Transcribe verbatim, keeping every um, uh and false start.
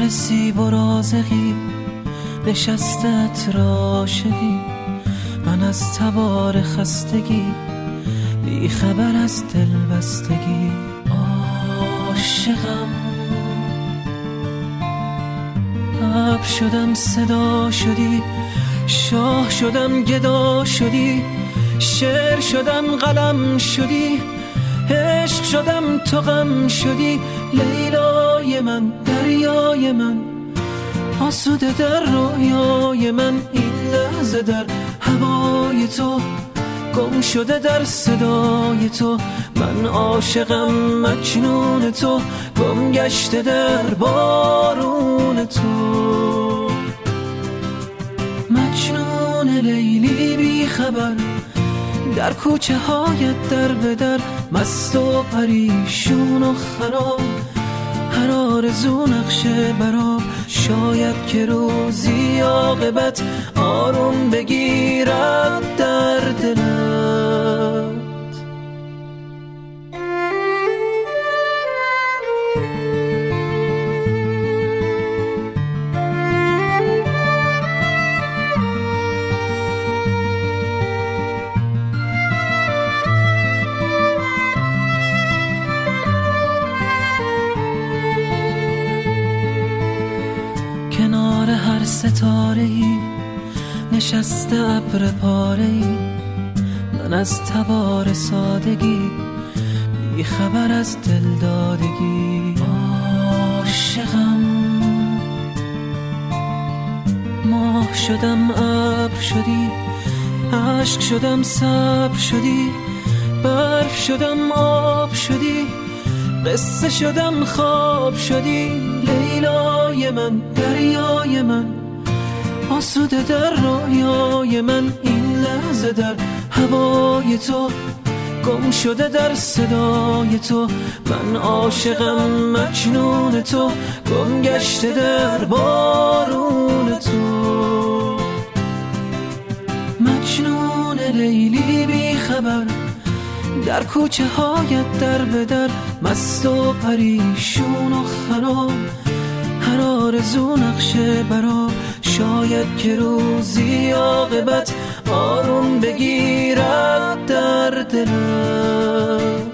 کنار سیب و رازقی نشستت راشقی، من از تبار خستگی بی خبر از دل بستگی. عاشقم اب شدم صدا شدی، شاه شدم گدا شدی، شعر شدم قلم شدی، عشق شدم تو غم شدی. لیلای من دریای من آسوده در رویای من، این لحظه در هوای تو گم شده در صدای تو. من عاشقم مجنون تو گم گشته در بارون تو. مجنون لیلی بی خبر در کوچه هایت در به در، مست و پریشون و خراب، هر آرزو نقشه براب. شاید که روزی عاقبت آروم بگیرد در دلت. کنار هر ستاره‌ای نشسته ابر پاره‌ای، من از تبار سادگی بی خبر از دل دادگی. عاشقم ماه شدم ابر شدی، عشق شدم صبر شدی، برف شدم آب شدی، قصه شدم خواب شدی. لیلای من دریای من آسوده در رویای من، این لحظه در هوای تو گم شده در صدای تو. من عاشقم مجنون تو گم گشته در بارون تو. مجنون لیلی بی خبر در کوچه هایت در به در، مست و پریشون و خراب، هر آرزو نقشه براب. شاید که روزی عاقبت آروم بگیرد در دلت.